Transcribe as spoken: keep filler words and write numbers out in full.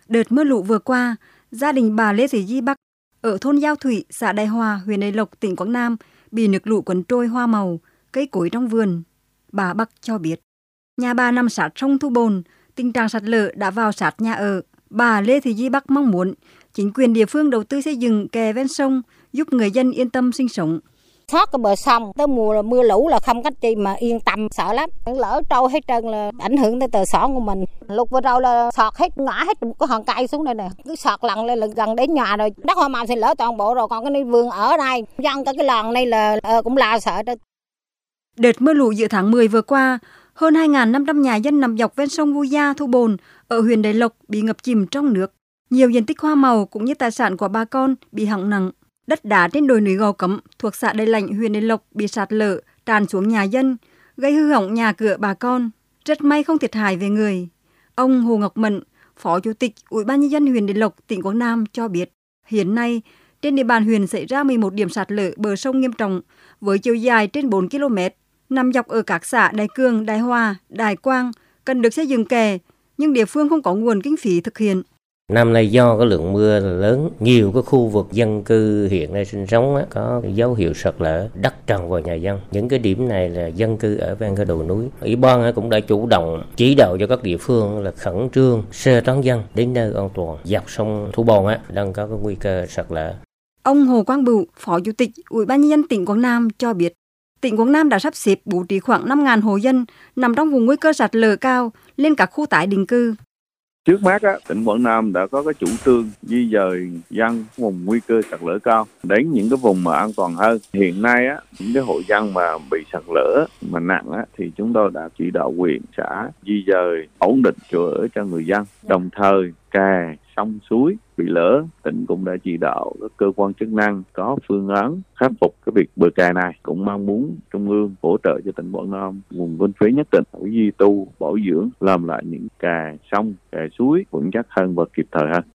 Đợt mưa lũ vừa qua, gia đình bà Lê Thị Di Bắc ở thôn Giao Thủy, xã Đại Hòa, huyện Đại Lộc, tỉnh Quảng Nam bị nước lũ cuốn trôi hoa màu, cây cối trong vườn. Bà Bắc cho biết, nhà bà nằm sát sông Thu Bồn, tình trạng sạt lở đã vào sát nhà ở. Bà Lê Thị Di Bắc mong muốn chính quyền địa phương đầu tư xây dựng kè ven sông, giúp người dân yên tâm sinh sống. Thoát cái bờ sông tới mùa mưa lũ là không cách gì mà yên tâm, sợ lắm. Lỡ trôi hết trơn là ảnh hưởng tới tài sản của mình. Lúc vừa rồi là sọt hết, ngã hết một cái hòn cây xuống đây nè, cứ sọt lần lên là gần đến nhà rồi. Đất hoa màu thì lỡ toàn bộ rồi, còn cái này vườn ở đây, dân cái cái lòn này là uh, cũng lo sợ đó. Đợt mưa lũ giữa tháng mười vừa qua, hơn hai nghìn năm trăm nhà dân nằm dọc ven sông Vu Gia, Thu Bồn ở huyện Đại Lộc bị ngập chìm trong nước. Nhiều diện tích hoa màu cũng như tài sản của bà con bị hỏng nặng. Đất đá trên đồi núi Gò Cấm thuộc xã Đại Lãnh, huyện Đại Lộc bị sạt lở, tràn xuống nhà dân, gây hư hỏng nhà cửa bà con. Rất may không thiệt hại về người. Ông Hồ Ngọc Mận, Phó Chủ tịch Ủy ban nhân dân huyện Đại Lộc, tỉnh Quảng Nam cho biết, hiện nay trên địa bàn huyện xảy ra mười một điểm sạt lở bờ sông nghiêm trọng với chiều dài trên bốn ki lô mét, nằm dọc ở các xã Đại Cương, Đại Hòa, Đại Quang, cần được xây dựng kè, nhưng địa phương không có nguồn kinh phí thực hiện. Năm nay do cái lượng mưa lớn, nhiều cái khu vực dân cư hiện nay sinh sống á, có dấu hiệu sạt lở, đất tràn vào nhà dân. Những cái điểm này là dân cư ở ven cái đồi núi. Ủy ban cũng đã chủ động chỉ đạo cho các địa phương là khẩn trương sơ tán dân đến nơi an toàn. Dọc sông Thu Bồn á, đang có cái nguy cơ sạt lở. Ông Hồ Quang Bửu, Phó Chủ tịch Ủy ban nhân dân tỉnh Quảng Nam cho biết, tỉnh Quảng Nam đã sắp xếp bố trí khoảng năm nghìn hộ dân nằm trong vùng nguy cơ sạt lở cao lên các khu tái định cư. Trước mắt, á, tỉnh Quảng Nam đã có cái chủ trương di dời dân vùng nguy cơ sạt lở cao đến những cái vùng mà an toàn hơn. Hiện nay, á, những cái hộ dân mà bị sạt lở mà nặng á, thì chúng tôi đã chỉ đạo huyện xã di dời ổn định chỗ ở cho người dân. Đồng thời kè, sông suối bị lở, tỉnh cũng đã chỉ đạo các cơ quan chức năng có phương án khắc phục cái việc bờ kè này. Cũng mong muốn Trung ương hỗ trợ cho tỉnh Quảng Nam nguồn kinh phí nhất định để duy tu, bảo dưỡng, làm lại những kè, sông, kè suối vững chắc hơn và kịp thời hơn.